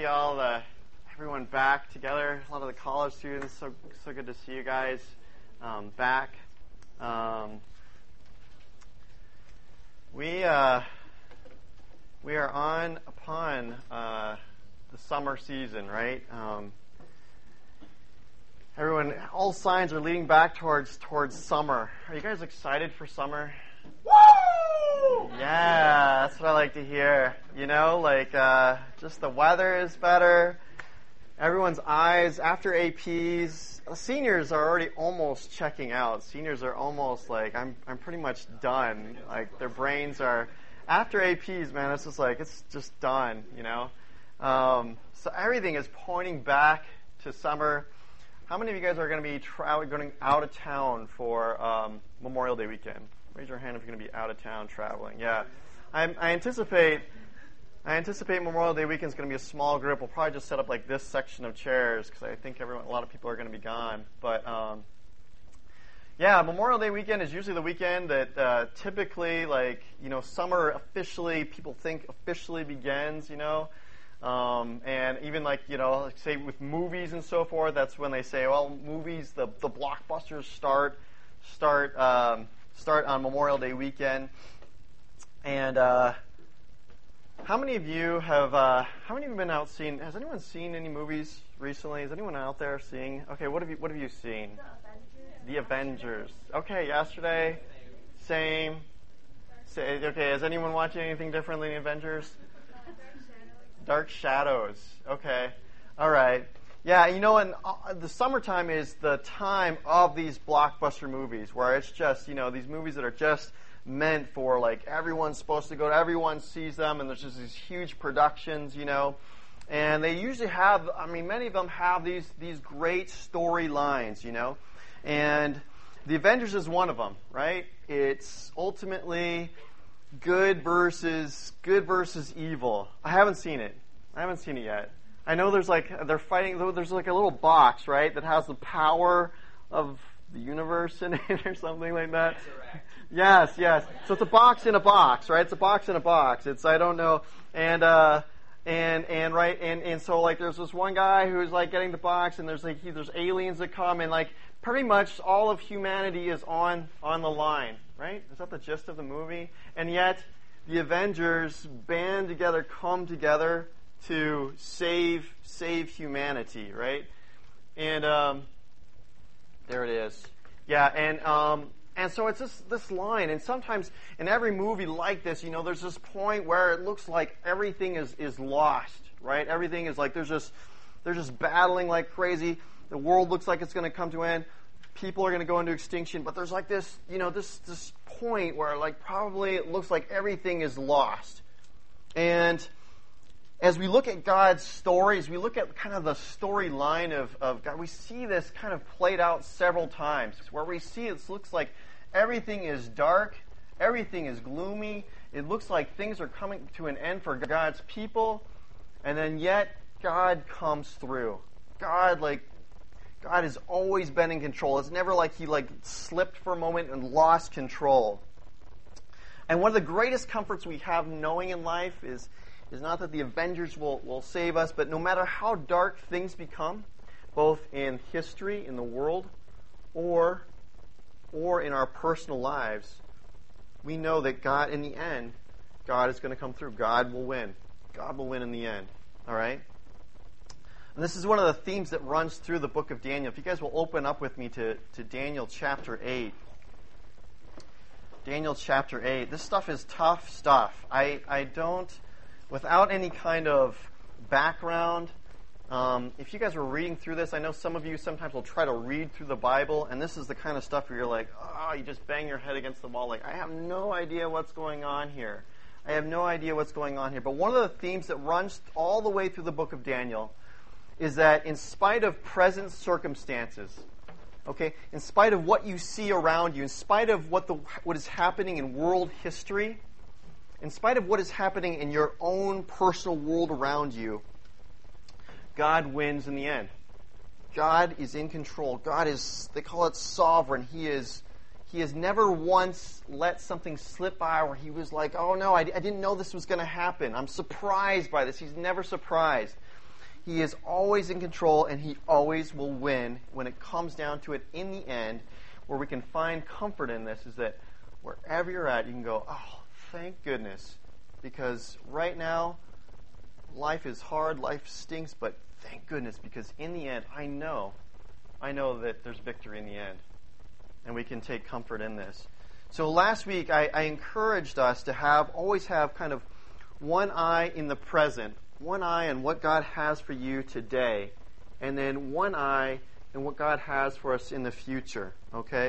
everyone back together. A lot of the college students. So good to see you guys back. We are upon the summer season, right? Everyone, all signs are leading back towards summer. Are you guys excited for summer? Woo! Yeah, that's what I like to hear. Just the weather is better. Everyone's eyes, after APs, seniors are already almost checking out. Seniors are almost like, I'm pretty much done. Like, their brains are, after APs, man, it's just done, So everything is pointing back to summer. How many of you guys are going to be going out of town for Memorial Day weekend? Raise your hand if you're going to be out of town traveling. Yeah, I anticipate Memorial Day weekend is going to be a small group. We'll probably just set up like this section of chairs because I think a lot of people are going to be gone. But Memorial Day weekend is usually the weekend that typically, summer officially, people think officially begins. And even say with movies and so forth, that's when they say, well, movies, the blockbusters start on Memorial Day weekend. And how many of you have been out seeing? Has anyone seen any movies recently? Is anyone out there seeing? Okay, what have you seen? The Avengers. Okay, yesterday, same. Okay, is anyone watching anything different than the Avengers? Dark Shadows. Okay, all right. Yeah, and the summertime is the time of these blockbuster movies where it's just, these movies that are just meant for, everyone's supposed to go, everyone sees them, and there's just these huge productions, and they usually have, many of them have these great storylines, and The Avengers is one of them, right? It's ultimately good versus evil. I haven't seen it yet. I know they're fighting, there's a little box, right, that has the power of the universe in it or something like that. Yes. So it's a box in a box, right? It's a box in a box. I don't know. And so there's this one guy who's getting the box, and there's aliens that come, and pretty much all of humanity is on the line, right? Is that the gist of the movie? And yet the Avengers band together, come together to save humanity, right? And there it is. Yeah, and so it's this line, and sometimes in every movie like this, there's this point where it looks like everything is lost, right? Everything is they're just battling like crazy. The world looks like it's going to come to an end. People are going to go into extinction, but there's this, this point where probably it looks like everything is lost. And as we look at God's stories, we look at kind of the storyline of God, we see this kind of played out several times, where we see it looks like everything is dark, everything is gloomy, it looks like things are coming to an end for God's people, and then yet God comes through. God has always been in control. It's never like He slipped for a moment and lost control. And one of the greatest comforts we have knowing in life is not that the Avengers will save us, but no matter how dark things become, both in history, in the world, or in our personal lives, we know that God, in the end, God is going to come through. God will win. God will win in the end. All right? And this is one of the themes that runs through the book of Daniel. If you guys will open up with me to Daniel chapter 8. Daniel chapter 8. This stuff is tough stuff. I don't... Without any kind of background, if you guys were reading through this, I know some of you sometimes will try to read through the Bible, and this is the kind of stuff where you're you just bang your head against the wall, I have no idea what's going on here. But one of the themes that runs all the way through the book of Daniel is that in spite of present circumstances, okay, in spite of what you see around you, in spite of what is happening in world history, in spite of what is happening in your own personal world around you, God wins in the end. God is in control. God is, they call it sovereign. He has never once let something slip by where He was oh no, I didn't know this was going to happen. I'm surprised by this. He's never surprised. He is always in control, and He always will win. When it comes down to it in the end, where we can find comfort in this is that wherever you're at, you can go, oh, thank goodness. Because right now, life is hard, life stinks, but thank goodness, because in the end, I know that there's victory in the end. And we can take comfort in this. So last week, I encouraged us to always have kind of one eye in the present, one eye on what God has for you today, and then one eye in what God has for us in the future, okay?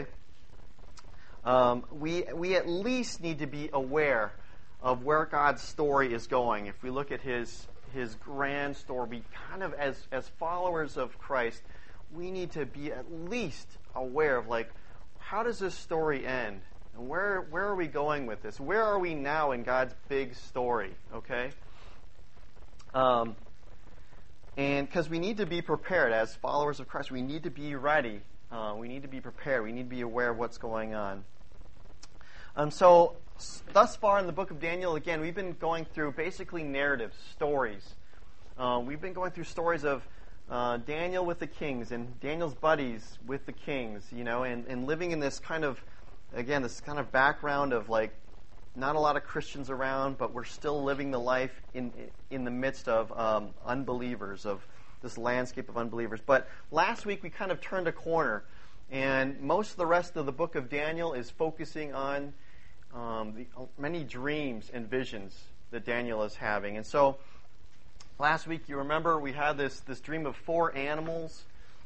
We at least need to be aware of where God's story is going. If we look at His grand story, kind of as followers of Christ, we need to be at least aware of, like, how does this story end? And where are we going with this? Where are we now in God's big story? Okay? And because we need to be prepared as followers of Christ, we need to be ready. We need to be prepared. We need to be aware of what's going on. So, thus far in the book of Daniel, again, we've been going through basically narratives, stories. We've been going through stories of Daniel with the kings and Daniel's buddies with the kings, and living in this kind of, again, this kind of background of, like, not a lot of Christians around, but we're still living the life in the midst of unbelievers, of this landscape of unbelievers. But last week we kind of turned a corner, and most of the rest of the book of Daniel is focusing on the many dreams and visions that Daniel is having. And so last week, you remember, we had this dream of 4 animals,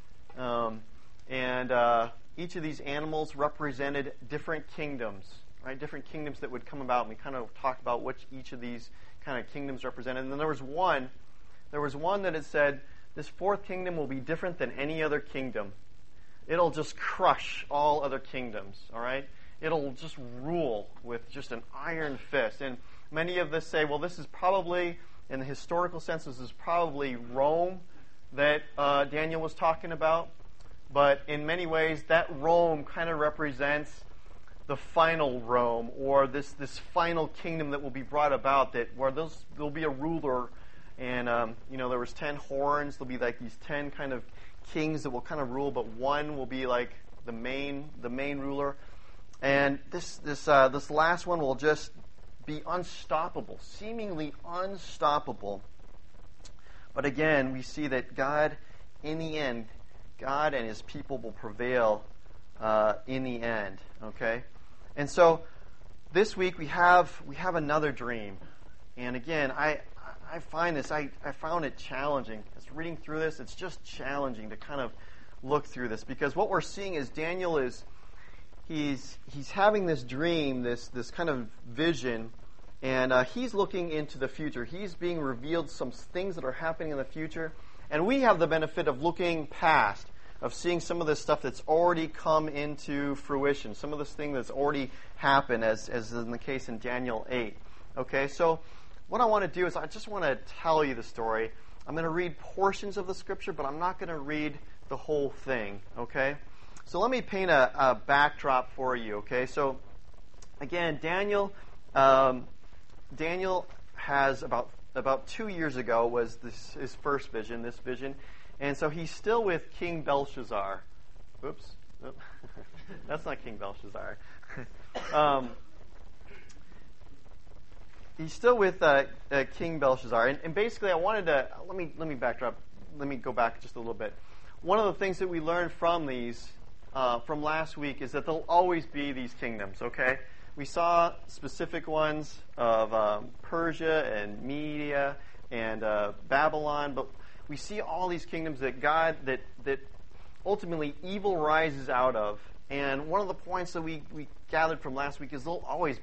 and each of these animals represented different kingdoms, right? Different kingdoms that would come about, and we kind of talked about which each of these kind of kingdoms represented. And then there was one that had said, this 4th kingdom will be different than any other kingdom. It'll just crush all other kingdoms, all right? It'll just rule with just an iron fist. And many of us say, well, this is probably, in the historical sense, this is probably Rome that Daniel was talking about. But in many ways, that Rome kind of represents the final Rome, or this final kingdom that will be brought about, where there'll be a ruler, and there was 10 horns. There'll be like these 10 kind of kings that will kind of rule, but one will be like the main ruler. And this last one will just be unstoppable, seemingly unstoppable. But again, we see that God, in the end, God and His people will prevail in the end. Okay, and so this week we have another dream, and again, I find this I found it challenging. As reading through this, it's just challenging to kind of look through this, because what we're seeing is Daniel is he's having this dream, this kind of vision. And he's looking into the future. He's being revealed some things that are happening in the future. And we have the benefit of looking past, of seeing some of this stuff that's already come into fruition, some of this thing that's already happened, as in the case in Daniel 8. Okay, so what I want to do is I just want to tell you the story. I'm going to read portions of the Scripture, but I'm not going to read the whole thing. Okay? So let me paint a backdrop for you. Okay? So, again, Daniel has about 2 years ago was his first vision, this vision. And so he's still with King Belshazzar. Oops. Oh. That's not King Belshazzar. He's still with King Belshazzar. And basically I wanted to, let me backdrop, let me go back just a little bit. One of the things that we learned from these, from last week, is that there'll always be these kingdoms, okay? We saw specific ones of Persia and Media and Babylon, but we see all these kingdoms that ultimately evil rises out of. And one of the points that we gathered from last week is there'll always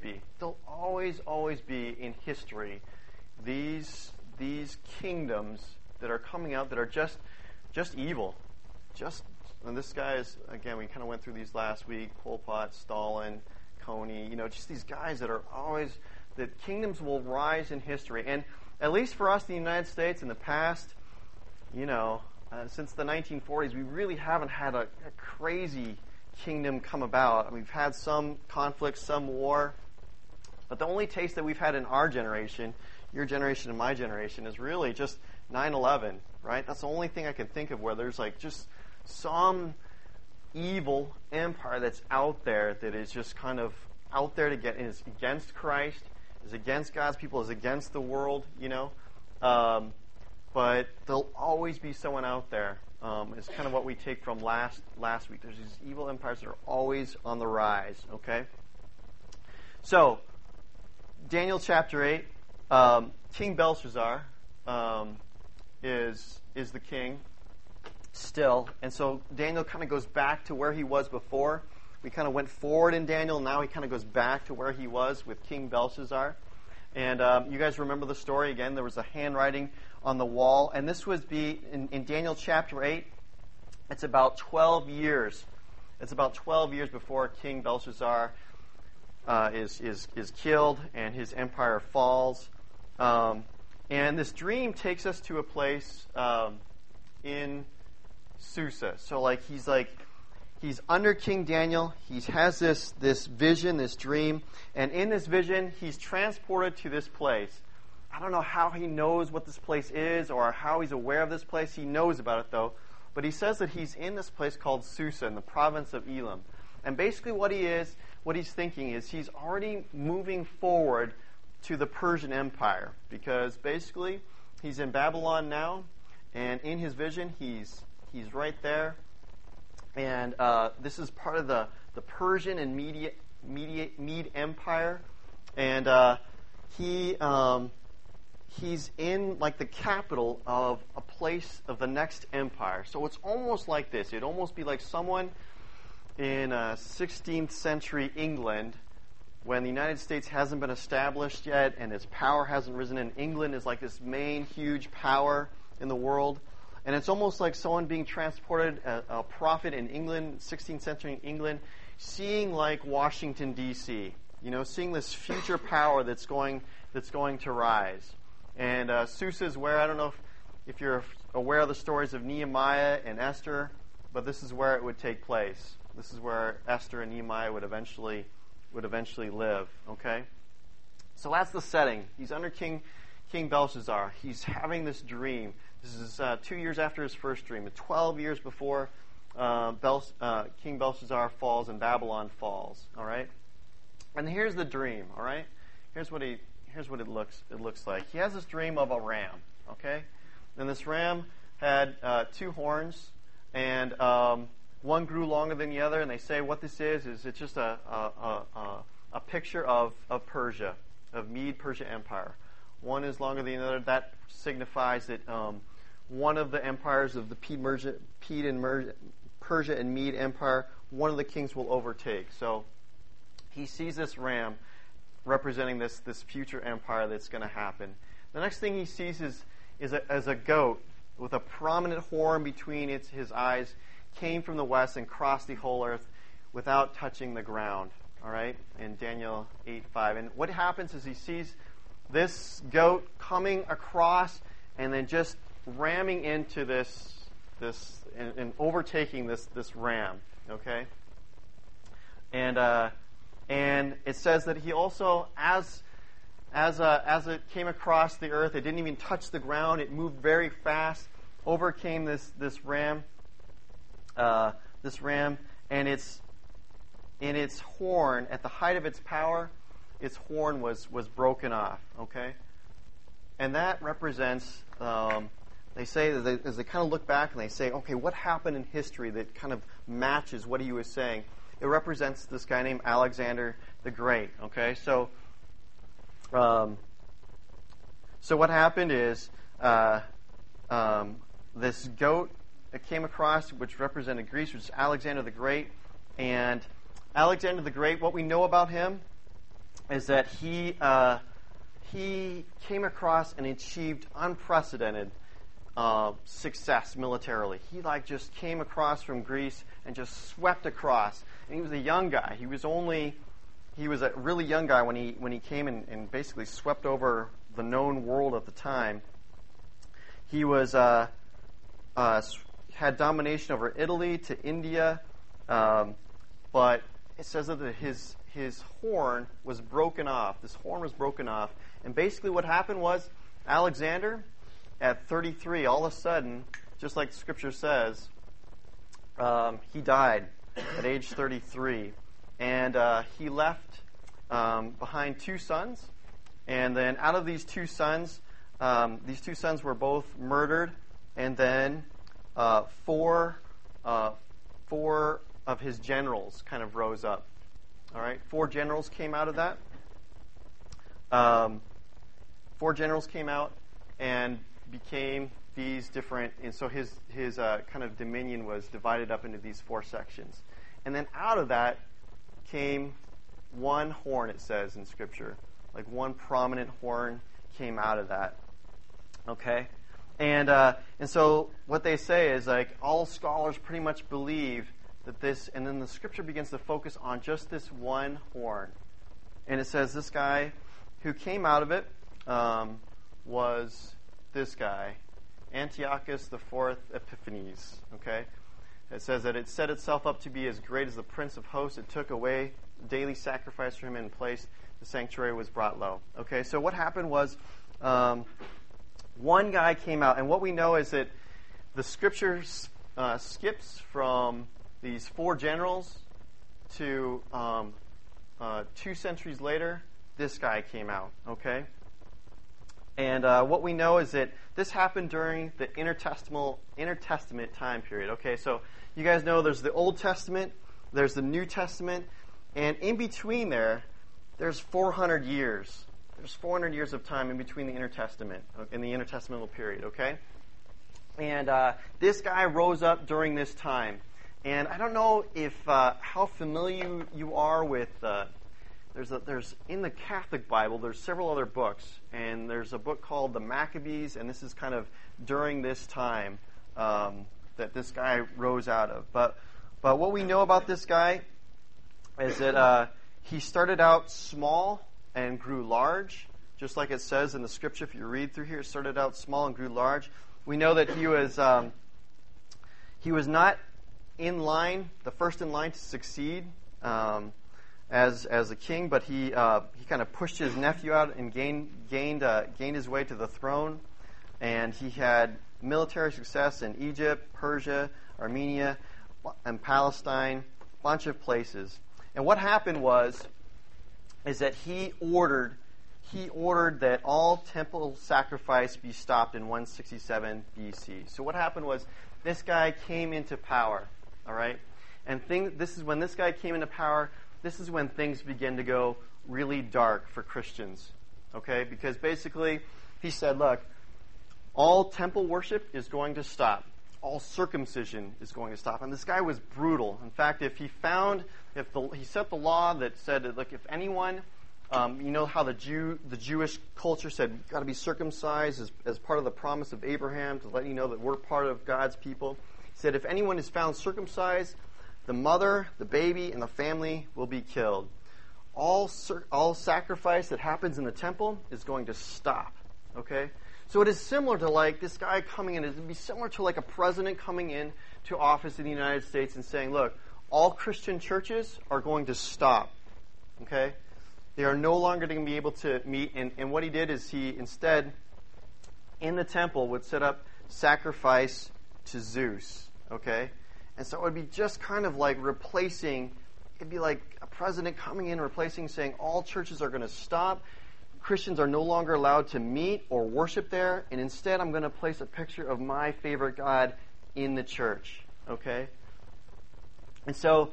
be in history these kingdoms that are coming out that are just evil. And this guy is, again, we kind of went through these last week: Pol Pot, Stalin, Coney, just these guys that are always, that kingdoms will rise in history. And at least for us in the United States in the past, since the 1940s, we really haven't had a crazy kingdom come about. We've had some conflict, some war, but the only taste that we've had in our generation, your generation and my generation, is really just 9/11. right? That's the only thing I can think of where there's like just some evil empire that's out there that is just kind of out there to get, is against Christ, is against God's people, is against the world, but there'll always be someone out there. It's kind of what we take from last week. There's these evil empires that are always on the rise, okay? So, Daniel chapter 8, King Belshazzar is the king still. And so Daniel kind of goes back to where he was before. We kind of went forward in Daniel. Now he kind of goes back to where he was with King Belshazzar. And you guys remember the story. Again, there was a handwriting on the wall. And this would be, in Daniel chapter 8, it's about 12 years. It's about 12 years before King Belshazzar is killed and his empire falls. And this dream takes us to a place in Susa. So he's under King Daniel. He has this vision, this dream, and in this vision, he's transported to this place. I don't know how he knows what this place is or how he's aware of this place. He knows about it, though. But he says that he's in this place called Susa in the province of Elam. And basically what he's thinking is he's already moving forward to the Persian Empire, because basically he's in Babylon now, and in his vision he's right there. And this is part of the Persian and Mede Empire, and he's in like the capital of a place of the next empire. So it's almost like this. It'd almost be like someone in 16th century England, when the United States hasn't been established yet and its power hasn't risen, and England is like this main huge power in the world. And it's almost like someone being transported, a prophet in England, 16th century England, seeing like Washington, D.C., seeing this future power that's going to rise. And Susa is where, I don't know if you're aware of the stories of Nehemiah and Esther, but this is where it would take place. This is where Esther and Nehemiah would eventually live, okay? So that's the setting. He's under King Belshazzar. He's having this dream. This is 2 years after his first dream, 12 years before King Belshazzar falls and Babylon falls, all right? And here's the dream, all right? Here's what it looks like. He has this dream of a ram, okay? And this ram had 2 horns, and one grew longer than the other, and they say what this is it's just a picture of Persia, of Mede-Persia Empire. One is longer than the other. That signifies that one of the empires of the Persia and Mede Empire, one of the kings will overtake. So he sees this ram representing this future empire that's going to happen. The next thing he sees is a goat with a prominent horn between his eyes, came from the west and crossed the whole earth without touching the ground. All right, in Daniel 8:5. And what happens is he sees this goat coming across and then just ramming into this and overtaking this ram. Okay, and it says that he also, as it came across the earth, it didn't even touch the ground. It moved very fast, overcame this ram. And its horn, at the height of its power, its horn was broken off. Okay, and that represents. They say that as they kind of look back and they say, okay, what happened in history that kind of matches what he was saying? It represents this guy named Alexander the Great. Okay, so what happened is this goat that came across, which represented Greece, which is Alexander the Great. And Alexander the Great, what we know about him is that he came across and achieved unprecedented success militarily. He just came across from Greece and just swept across. And he was a young guy. He was a really young guy when he came and basically swept over the known world at the time. He was had domination over Italy to India, but it says that his horn was broken off. This horn was broken off, and basically what happened was Alexander, at 33, all of a sudden, just like the Scripture says, he died at age 33. And he left behind 2 sons. And then out of these 2 sons were both murdered. And then 4 of his generals kind of rose up. All right, 4 generals came out of that. 4 generals came out and became these different, and so his kind of dominion was divided up into these 4 sections. And then out of that came one horn, it says in Scripture. Like one prominent horn came out of that. Okay? And so what they say is like all scholars pretty much believe that this, and then the Scripture begins to focus on just this one horn. And it says this guy who came out of it was this guy, Antiochus IV Epiphanes. Okay? It says that it set itself up to be as great as the prince of hosts. It took away daily sacrifice from him and in place the sanctuary was brought low. Okay, so what happened was one guy came out, and what we know is that the Scripture skips from these 4 generals to 2 centuries later, this guy came out. Okay, and what we know is that this happened during the intertestament time period. Okay, so you guys know there's the Old Testament, there's the New Testament, and in between there's 400 years. There's 400 years of time in between the in the intertestamental period, okay? And this guy rose up during this time. And I don't know if how familiar you are with, there's in the Catholic Bible, there's several other books. And there's a book called the Maccabees, and this is kind of during this time that this guy rose out of. But what we know about this guy is that he started out small and grew large, just like it says in the Scripture. If you read through here, it started out small and grew large. We know that he was not in line, the first in line to succeed as a king, but he kind of pushed his nephew out and gained his way to the throne. And he had military success in Egypt, Persia, Armenia, and Palestine, a bunch of places. And what happened is that he ordered that all temple sacrifice be stopped in 167 BC. So what happened was this guy came into power, all right? And this is when this guy came into power, this is when things begin to go really dark for Christians, okay? Because basically he said, look, all temple worship is going to stop. All circumcision is going to stop. And this guy was brutal. In fact, he set the law that said that, look, if anyone, you know how the Jewish culture said, you've got to be circumcised as part of the promise of Abraham to let you know that we're part of God's people. He said, if anyone is found circumcised, the mother, the baby, and the family will be killed. All sacrifice that happens in the temple is going to stop. Okay? So it is similar to like this guy coming in. It would be similar to like a president coming in to office in the United States and saying, look, all Christian churches are going to stop. Okay? They are no longer going to be able to meet. And what he did is he instead, in the temple, would set up sacrifice to Zeus. Okay? And so it would be just kind of like replacing, it'd be like a president coming in, replacing, saying all churches are going to stop. Christians are no longer allowed to meet or worship there, and instead I'm going to place a picture of my favorite God in the church. Okay? And so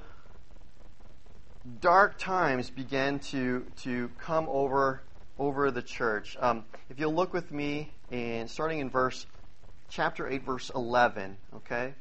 dark times began to come over the church. If you'll look with me, starting in chapter 8, verse 11, okay?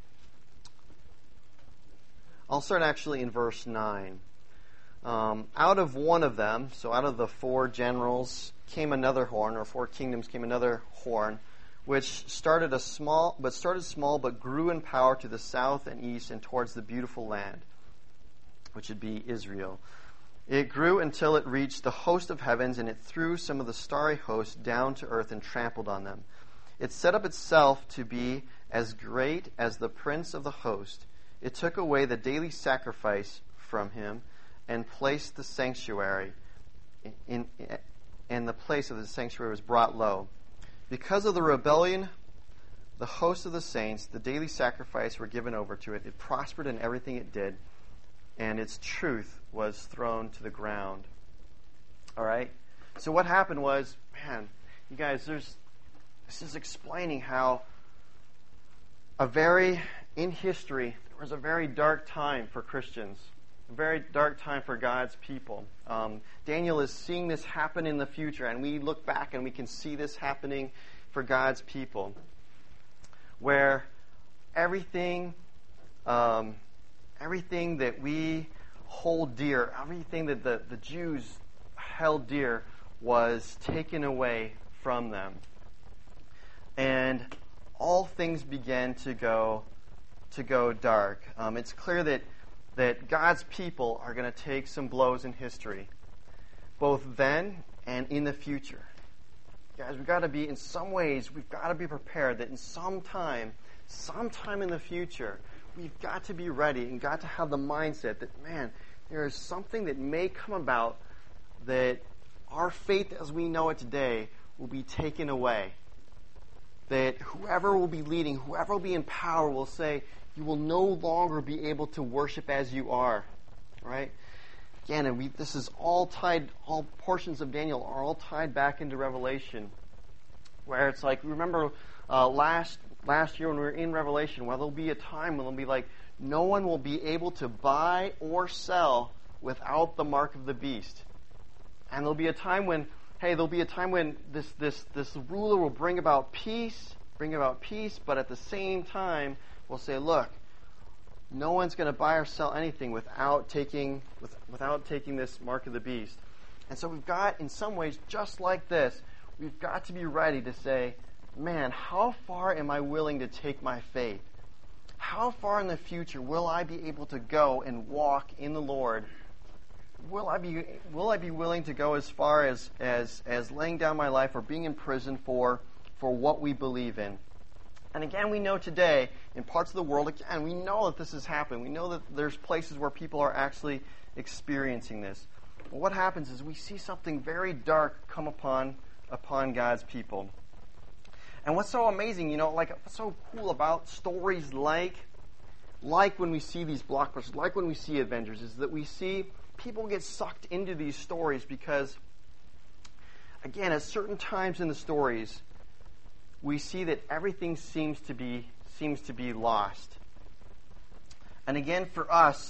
I'll start actually in verse 9. Out of one of them, so out of the 4 generals, came another horn, or 4 kingdoms came another horn, which started small but grew in power to the south and east and towards the beautiful land, which would be Israel. It grew until it reached the host of heavens, and it threw some of the starry host down to earth and trampled on them. It set up itself to be as great as the prince of the host. It took away the daily sacrifice from him and placed the sanctuary, and the place of the sanctuary was brought low. Because of the rebellion, the host of the saints, the daily sacrifice were given over to it. It prospered in everything it did, and its truth was thrown to the ground. All right? So what happened was, man, you guys, this is explaining how in history, there was a very dark time for Christians, a very dark time for God's people. Daniel is seeing this happen in the future, and we look back and we can see this happening for God's people, where everything that we hold dear, everything that the Jews held dear was taken away from them. And all things began to go dark. It's clear that God's people are going to take some blows in history, both then and in the future. Guys, we've got to be, in some ways, we've got to be prepared that in sometime in the future, we've got to be ready and got to have the mindset that, man, there is something that may come about that our faith as we know it today will be taken away. That whoever will be leading, whoever will be in power will say, you will no longer be able to worship as you are. Right? Again, and this is all tied, all portions of Daniel are all tied back into Revelation, where it's like, remember last year when we were in Revelation, where there'll be a time when there'll be like, no one will be able to buy or sell without the mark of the beast. And there'll be a time when, this ruler will bring about peace, but at the same time will say, look, no one's going to buy or sell anything without taking this mark of the beast. And so we've got, in some ways, just like this, we've got to be ready to say, man, how far am I willing to take my faith? How far in the future will I be able to go and walk in the Lord? Will I be willing to go as far as laying down my life or being in prison for what we believe in? And again, we know today, in parts of the world, again, we know that this has happened. We know that there's places where people are actually experiencing this. But what happens is we see something very dark come upon God's people. And what's so amazing, what's so cool about stories like when we see these blockbusters, like when we see Avengers, is that we see people get sucked into these stories because, again, at certain times in the stories, we see that everything seems to be lost. And again, for us,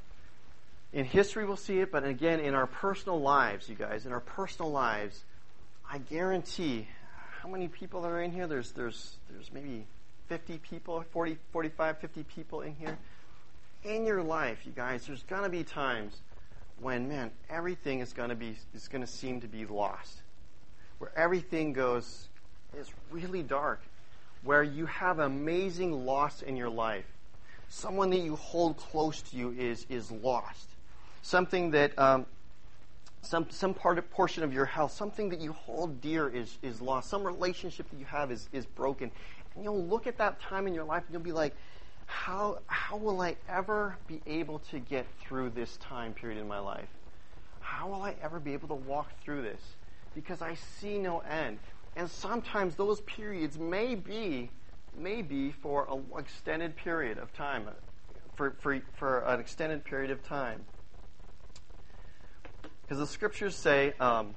in history we'll see it, but again, in our personal lives, you guys, in our personal lives, I guarantee, how many people are in here? There's maybe 50 people, 40, 45, 50 people in here. In your life, you guys, there's going to be times when, man, everything is going to seem to be lost. Where everything is really dark. Where you have amazing loss in your life. Someone that you hold close to you is lost. Something that some portion of your health, something that you hold dear is lost. Some relationship that you have is broken. And you'll look at that time in your life and you'll be like, how will I ever be able to get through this time period in my life? How will I ever be able to walk through this? Because I see no end. And sometimes those periods may be for an extended period of time, for an extended period of time. Because the scriptures say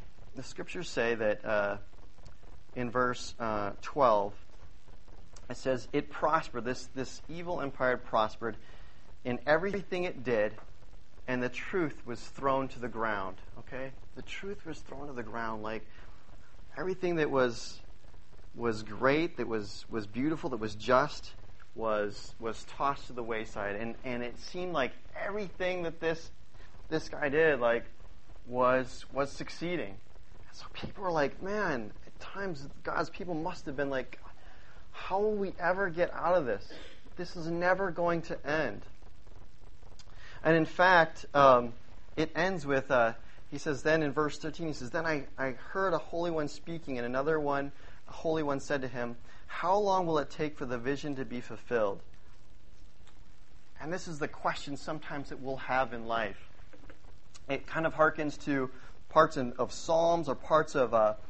that in verse 12, it says, it prospered, this evil empire prospered in everything it did, and the truth was thrown to the ground. Okay? The truth was thrown to the ground. Like, everything that was great, that was beautiful, that was just, was tossed to the wayside. And it seemed like everything that this guy did, like, was succeeding. So people were like, man, at times God's people must have been like, how will we ever get out of this? This is never going to end. And in fact, it ends with, he says then in verse 13, he says, then I heard a holy one speaking, and another one, a holy one said to him, how long will it take for the vision to be fulfilled? And this is the question sometimes that we'll have in life. It kind of harkens to parts of Psalms or parts of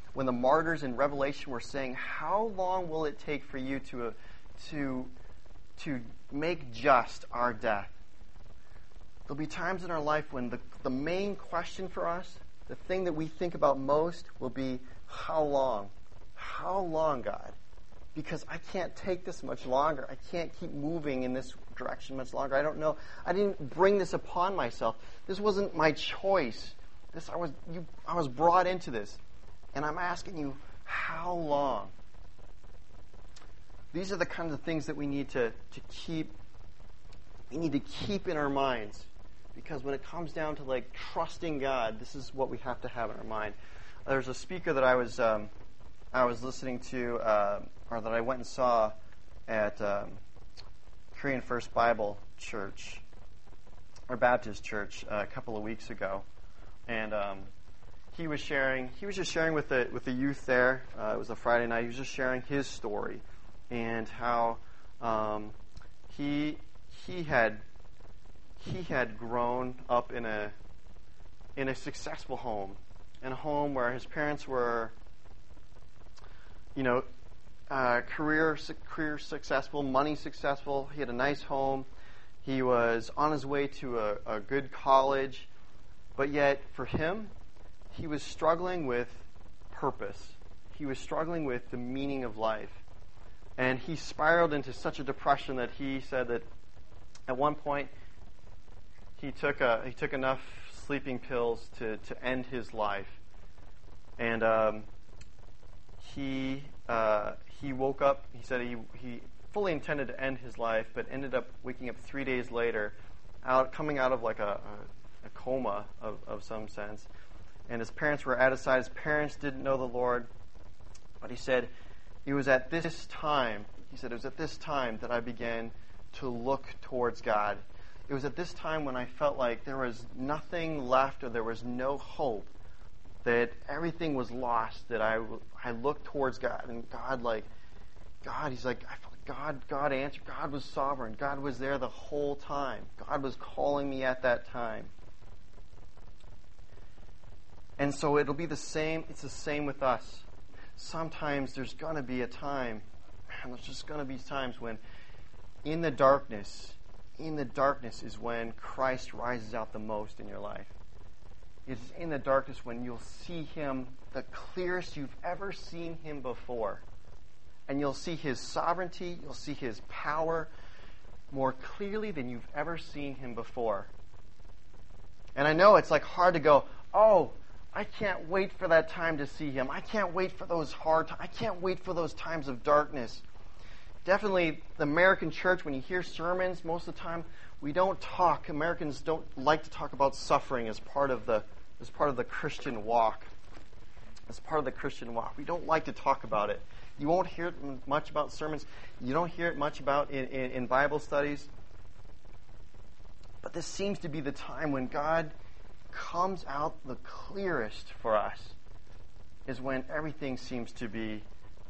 when the martyrs in Revelation were saying, how long will it take for you to make just our death? There'll be times in our life when the main question for us, the thing that we think about most, will be, how long? How long, God? Because I can't take this much longer. I can't keep moving in this direction much longer. I don't know. I didn't bring this upon myself. This wasn't my choice. I was brought into this. And I'm asking you, how long? These are the kinds of things that we need to keep. We need to keep in our minds, because when it comes down to like trusting God, this is what we have to have in our mind. There's a speaker that I was listening to, or that I went and saw at Korean First Bible Church, or Baptist Church, a couple of weeks ago, and he was just sharing with the youth there. It was a Friday night. He was just sharing his story and how he had grown up in a successful home, in a home where his parents were, career successful, money successful. He had a nice home. He was on his way to a good college, but yet for him, he was struggling with purpose. He was struggling with the meaning of life. And he spiraled into such a depression that he said that at one point he took enough sleeping pills to end his life. And he woke up. He said he fully intended to end his life, but ended up waking up 3 days later, coming out of like a coma of some sense. And his parents were at his side. His parents didn't know the Lord, but he said it was at this time. He said it was at this time that I began to look towards God. It was at this time when I felt like there was nothing left, or there was no hope, that everything was lost, that I looked towards God, and God, he's like, I felt God answered. God was sovereign. God was there the whole time. God was calling me at that time. And so it'll be the same. It's the same with us. Sometimes there's going to be a time, and there's just going to be times when in the darkness is when Christ rises out the most in your life. It's in the darkness when you'll see Him the clearest you've ever seen Him before. And you'll see His sovereignty, you'll see His power more clearly than you've ever seen Him before. And I know it's like hard to go, oh, I can't wait for that time to see Him. I can't wait for those I can't wait for those times of darkness. Definitely, the American church, when you hear sermons, most of the time, Americans don't like to talk about suffering as part of the Christian walk. As part of the Christian walk. We don't like to talk about it. You won't hear it much about sermons. You don't hear it much about in Bible studies. But this seems to be the time when God comes out the clearest for us, is when everything seems to be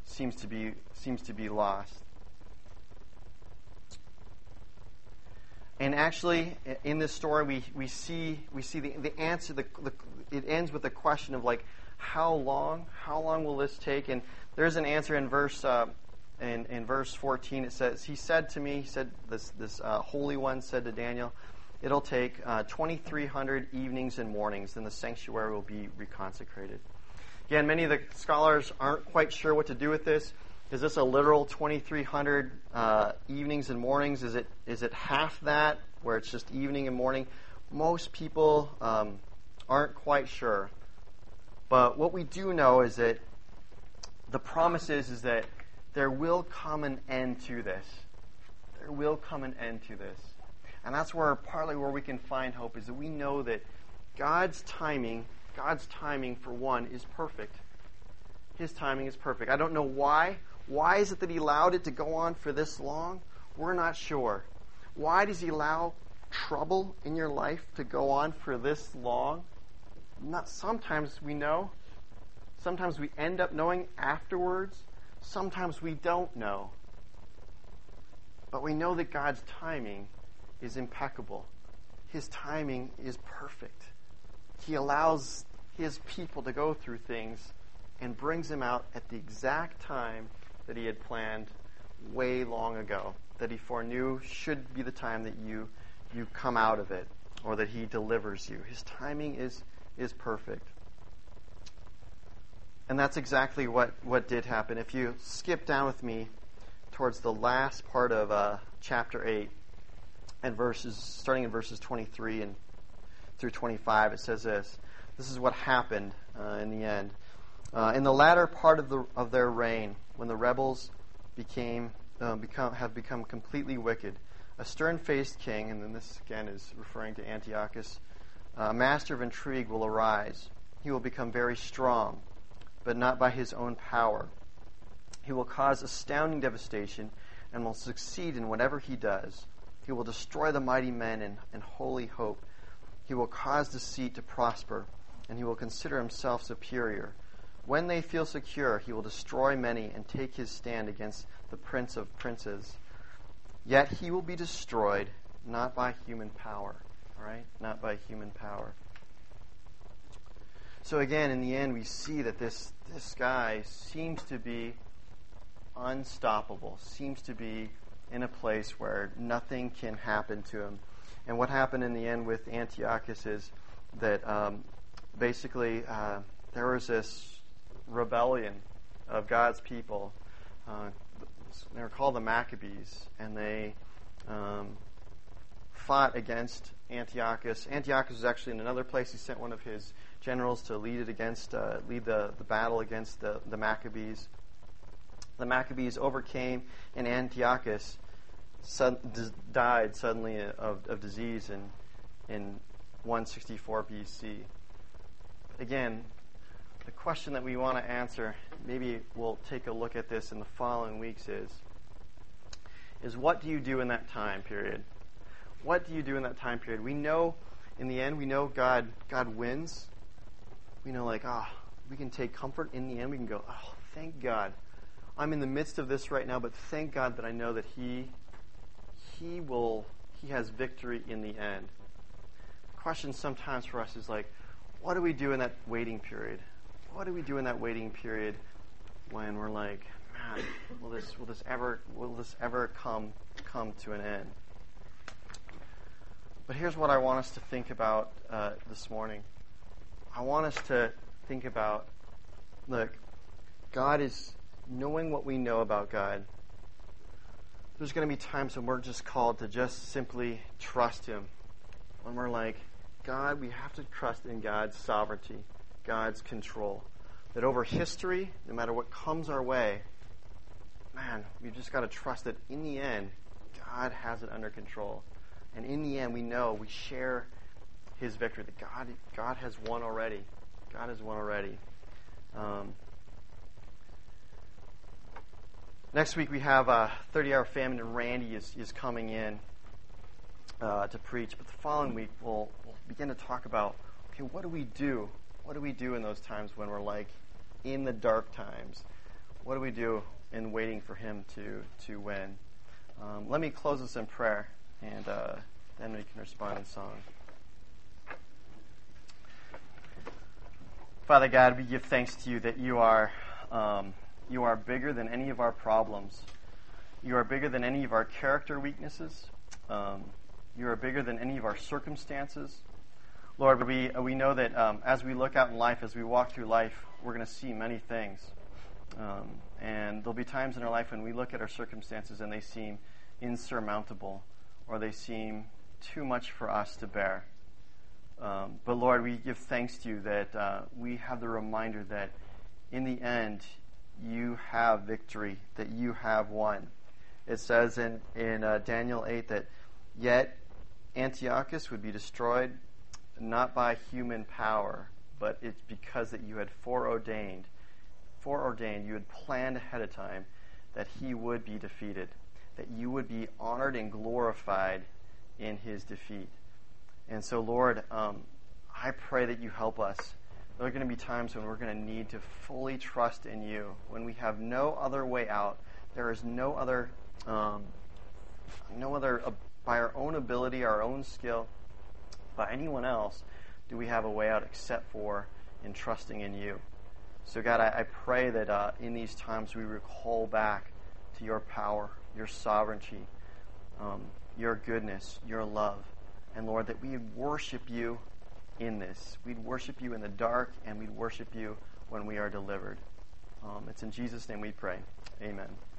lost. And actually, in this story, we see the answer. It ends with the question of like, how long will this take? And there's an answer in verse 14. It says, he said, this Holy One said to Daniel, it'll take 2,300 evenings and mornings, then the sanctuary will be reconsecrated. Again, many of the scholars aren't quite sure what to do with this. Is this a literal 2,300 evenings and mornings? Is it half that, where it's just evening and morning? Most people aren't quite sure. But what we do know is that the promise is that there will come an end to this. There will come an end to this. And that's partly where we can find hope, is that we know that God's timing for one is perfect. His timing is perfect. I don't know why. Why is it that He allowed it to go on for this long? We're not sure. Why does He allow trouble in your life to go on for this long? Sometimes we know. Sometimes we end up knowing afterwards. Sometimes we don't know. But we know that God's timing is impeccable. His timing is perfect. He allows His people to go through things and brings him out at the exact time that he had planned way long ago, that he foreknew should be the time that you come out of it, or that he delivers you. His timing is perfect. And that's exactly what did happen. If you skip down with me towards the last part of chapter 8, and starting in verses 23 and through 25, it says this. This is what happened in the end. In the latter part of their reign, when the rebels have become completely wicked, a stern-faced king, and then this again is referring to Antiochus, a master of intrigue will arise. He will become very strong, but not by his own power. He will cause astounding devastation and will succeed in whatever he does. He will destroy the mighty men and holy hope. He will cause deceit to prosper, and he will consider himself superior. When they feel secure, he will destroy many and take his stand against the prince of princes. Yet he will be destroyed, not by human power. All right? Not by human power. So again, in the end, we see that this guy seems to be unstoppable, seems to be in a place where nothing can happen to him. And what happened in the end with Antiochus is that basically there was this rebellion of God's people. They were called the Maccabees, and they fought against Antiochus. Antiochus was actually in another place. He sent one of his generals to lead the battle against the Maccabees. The Maccabees overcame, and Antiochus died suddenly of disease in 164 BC. Again, the question that we want to answer, maybe we'll take a look at this in the following weeks, is what do you do in that time period? What do you do in that time period? We know, in the end, God wins. We know, we can take comfort in the end. We can go, oh, thank God. I'm in the midst of this right now, but thank God that I know that He has victory in the end. The question sometimes for us is what do we do in that waiting period? What do we do in that waiting period when we're like, man, will this ever come to an end? But here's what I want us to think about this morning. I want us to think about, God is, knowing what we know about God, there's going to be times when we're just called to just simply trust Him. When we're like, God, we have to trust in God's sovereignty, God's control. That over history, no matter what comes our way, man, we've just got to trust that in the end, God has it under control. And in the end, we know, we share His victory, that God has won already. God has won already. Next week we have a 30-hour famine, and Randy is coming in to preach. But the following week we'll begin to talk about, okay, what do we do? What do we do in those times when we're in the dark times? What do we do in waiting for Him to win? Let me close this in prayer, and then we can respond in song. Father God, we give thanks to You that You are bigger than any of our problems. You are bigger than any of our character weaknesses. You are bigger than any of our circumstances. Lord, we know that as we look out in life, as we walk through life, we're going to see many things. And there'll be times in our life when we look at our circumstances and they seem insurmountable, or they seem too much for us to bear. But Lord, we give thanks to You that we have the reminder that in the end, You have victory, that You have won. It says in Daniel 8 that yet Antiochus would be destroyed not by human power, but it's because that You had foreordained, You had planned ahead of time that he would be defeated, that You would be honored and glorified in his defeat. And so, Lord, I pray that You help us. There are going to be times when we're going to need to fully trust in You, when we have no other way out. There is no other, by our own ability, our own skill, by anyone else, do we have a way out except for in trusting in You. So God, I pray that in these times we recall back to your power, your sovereignty, your goodness, your love. And Lord, that we would worship you in this. We'd worship you in the dark, and we'd worship you when we are delivered. It's in Jesus' name we pray. Amen.